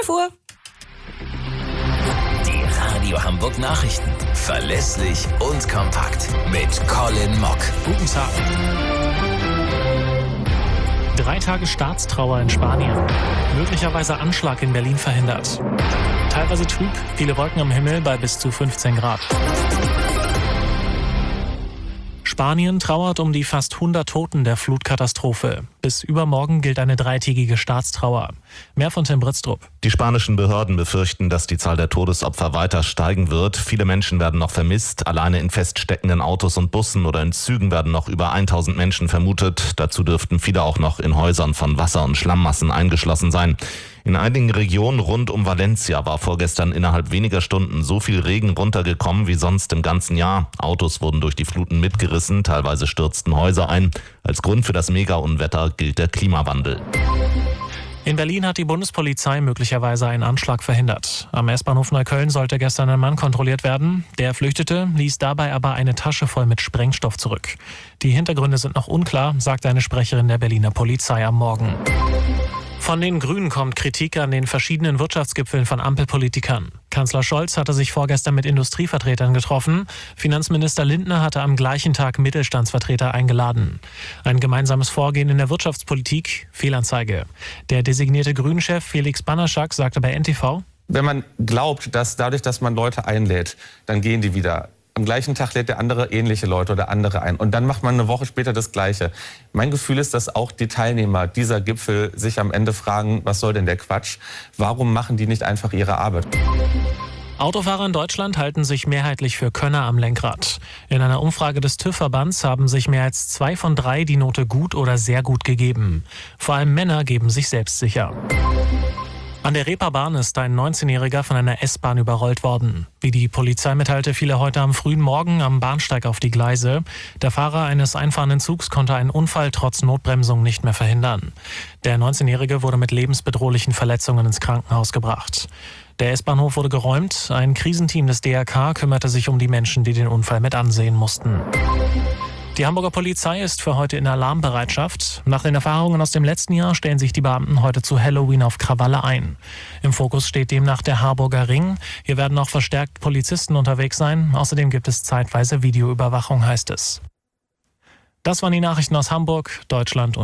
12 Uhr. Die Radio Hamburg Nachrichten. Verlässlich und kompakt. Mit Colin Mock. Guten Tag. 3 Tage Staatstrauer in Spanien. Möglicherweise Anschlag in Berlin verhindert. Teilweise trüb, viele Wolken am Himmel bei bis zu 15 Grad. Spanien trauert um die fast 100 Toten der Flutkatastrophe. Bis übermorgen gilt eine 3-tägige Staatstrauer. Mehr von Tim Britztrup. Die spanischen Behörden befürchten, dass die Zahl der Todesopfer weiter steigen wird. Viele Menschen werden noch vermisst. Alleine in feststeckenden Autos und Bussen oder in Zügen werden noch über 1000 Menschen vermutet. Dazu dürften viele auch noch in Häusern von Wasser- und Schlammmassen eingeschlossen sein. In einigen Regionen rund um Valencia war vorgestern innerhalb weniger Stunden so viel Regen runtergekommen wie sonst im ganzen Jahr. Autos wurden durch die Fluten mitgerissen, teilweise stürzten Häuser ein. Als Grund für das Mega-Unwetter gilt der Klimawandel. In Berlin hat die Bundespolizei möglicherweise einen Anschlag verhindert. Am S-Bahnhof Neukölln sollte gestern ein Mann kontrolliert werden. Der flüchtete, ließ dabei aber eine Tasche voll mit Sprengstoff zurück. Die Hintergründe sind noch unklar, sagt eine Sprecherin der Berliner Polizei am Morgen. Von den Grünen kommt Kritik an den verschiedenen Wirtschaftsgipfeln von Ampelpolitikern. Kanzler Scholz hatte sich vorgestern mit Industrievertretern getroffen. Finanzminister Lindner hatte am gleichen Tag Mittelstandsvertreter eingeladen. Ein gemeinsames Vorgehen in der Wirtschaftspolitik, Fehlanzeige. Der designierte Grünen-Chef Felix Banaschak sagte bei NTV: Wenn man glaubt, dass dadurch, dass man Leute einlädt, dann gehen die wieder. Am gleichen Tag lädt der andere ähnliche Leute oder andere ein. Und dann macht man eine Woche später das Gleiche. Mein Gefühl ist, dass auch die Teilnehmer dieser Gipfel sich am Ende fragen, was soll denn der Quatsch? Warum machen die nicht einfach ihre Arbeit? Autofahrer in Deutschland halten sich mehrheitlich für Könner am Lenkrad. In einer Umfrage des TÜV-Verbands haben sich mehr als 2 von 3 die Note gut oder sehr gut gegeben. Vor allem Männer geben sich selbstsicher. An der Reeperbahn ist ein 19-Jähriger von einer S-Bahn überrollt worden. Wie die Polizei mitteilte, fiel er heute am frühen Morgen am Bahnsteig auf die Gleise. Der Fahrer eines einfahrenden Zugs konnte einen Unfall trotz Notbremsung nicht mehr verhindern. Der 19-Jährige wurde mit lebensbedrohlichen Verletzungen ins Krankenhaus gebracht. Der S-Bahnhof wurde geräumt. Ein Krisenteam des DRK kümmerte sich um die Menschen, die den Unfall mit ansehen mussten. Die Hamburger Polizei ist für heute in Alarmbereitschaft. Nach den Erfahrungen aus dem letzten Jahr stellen sich die Beamten heute zu Halloween auf Krawalle ein. Im Fokus steht demnach der Harburger Ring. Hier werden auch verstärkt Polizisten unterwegs sein. Außerdem gibt es zeitweise Videoüberwachung, heißt es. Das waren die Nachrichten aus Hamburg, Deutschland und